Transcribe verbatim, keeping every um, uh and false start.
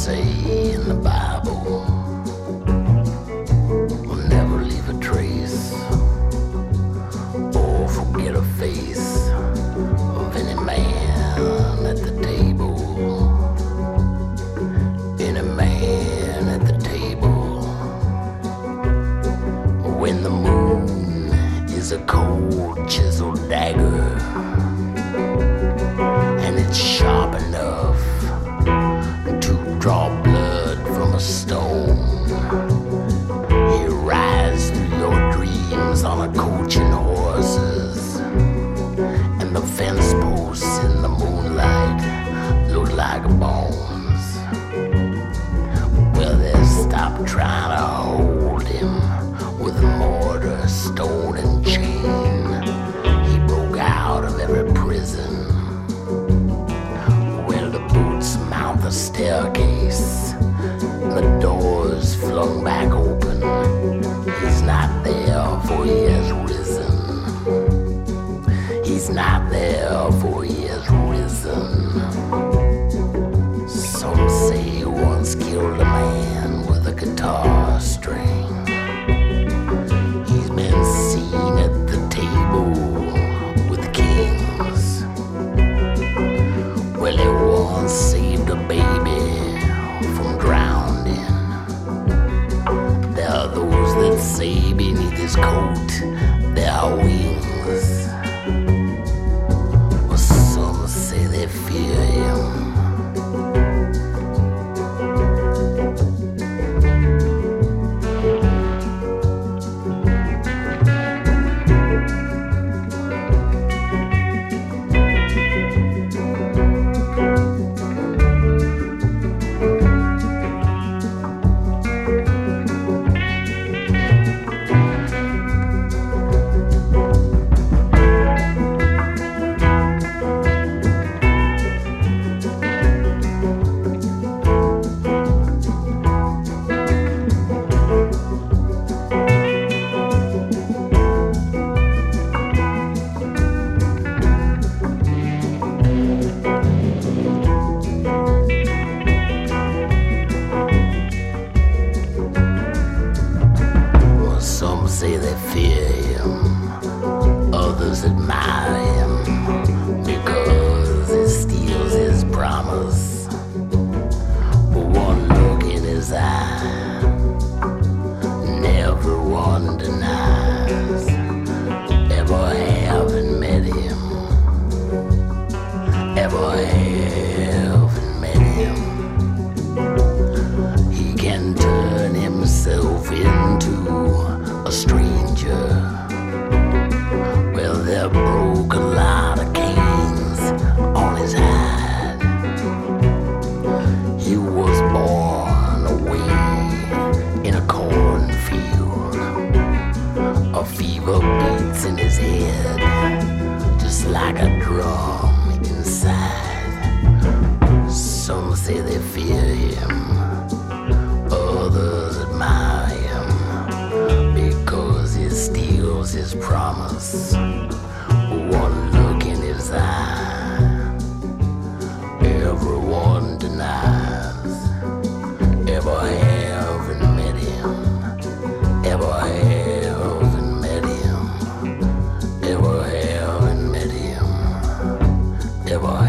say in the Bible will never leave a trace or forget a face of any man at the table. Any man at the table. When the moon is a cold chiseled dagger and it's sharp enough to draw blood from a stone, he rides through your dreams on a coach and horses, and the fence posts in the moonlight look like bones. Well, they stopped trying to hold him with a mortar, stone, and chain. He broke out of every prison. Well, the boots mount the staircase, the doors flung back open. He's not there, for he has risen. He's not there, for he has risen. Some say he once killed a man with a guitar string. He's been seen at the table with the kings. Well, he once saved a baby from drowning. There are those that say beneath his coat there are wings. Well, some say they fear him. Some say they fear him, others admire him because he steals his promise. But one look in his eye, never one denies ever having met him, ever having met him. He can turn himself into a stranger. Well, there broke a lot of canes on his hide. He was born away in a cornfield. A fever beats in his head just like a drum inside. Some say they fear him, others admire him because he steals his promise. One look in his eye, everyone denies ever having met him, ever having met him, ever having met him, ever